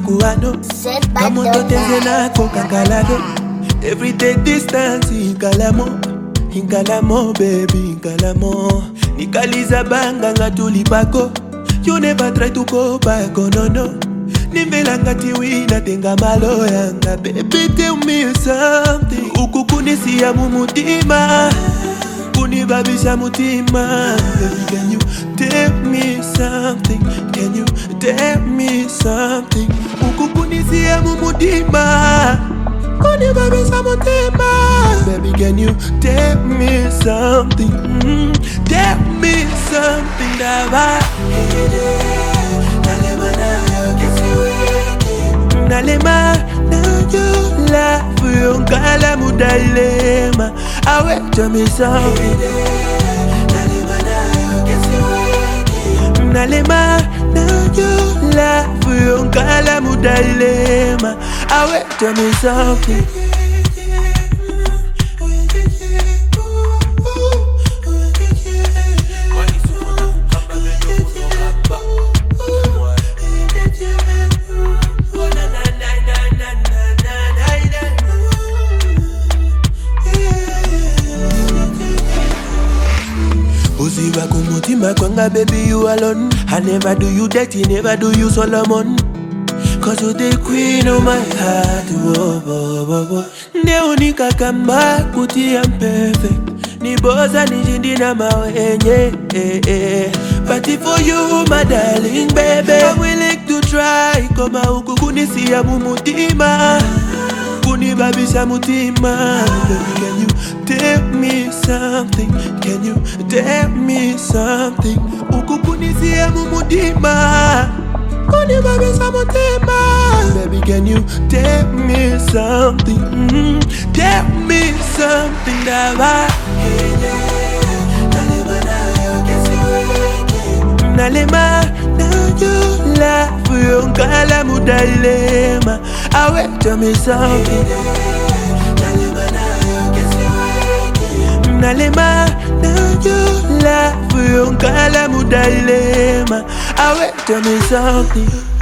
kuano. Kamoto tezena kokangalado. Everyday distance inkalamo. Inkalamo baby inkalamo. Nikaliza banga ngatulipako. You never try to go back, oh no no. Nimbelanga tiwina tenga malo yanga. Baby tell me something. Ukukuni ya mumutima. Kunibabisha mutima. Baby can you tell me something? Can you tell me something? Ukukuni ya mumutima. Kunibabisha mutima. Baby can you tell me something? Tell me something that Nalema na you love you ngala mudalema. Awe tell me something. Nalema na you love you ngala mudalema. Awe tell me something. Uziwa kumutima kwanga baby you alone. I never do you dirty, never do you Solomon. Cause you the queen of my heart. Whoa, whoa, whoa, whoa. Neonika kamba kuti I'm perfect. Ni boza ni jindi na mawenye But for you my darling baby, I'm willing to try. Koma huku kunisia mumutima. Kunibabisha mutima. Baby can you tell me something? Can you tell me something? Ukukunisia mumutima. Kunibabisha mutima. Baby can you tell me something? Tell me something that Nalema na you love you ngala mudalema. Awe tell me something. Nalema na you love you ngala mudalema. Awe tell me something.